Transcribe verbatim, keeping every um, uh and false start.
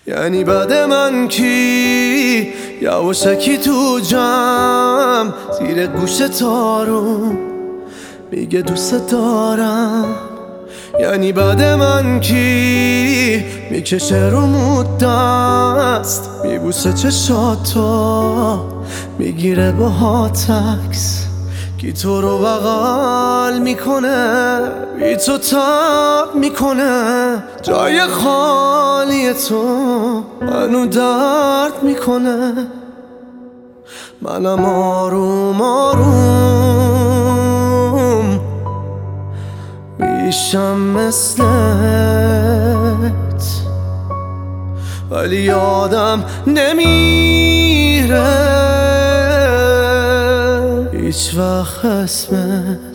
یعنی بعد من کی یواشکی تو جمع زیر گوش تارو میگه دوست دارم. یعنی بعد من کی میکشه رو مود دست میبوسه چشاتو میگیره با تکس کی تو رو بغل میکنه بی تو تب میکنه جای خالی تو منو درد میکنه. منم آروم آروم میشم مثلت ولی یادم نمیره هیچ وقت اسمت.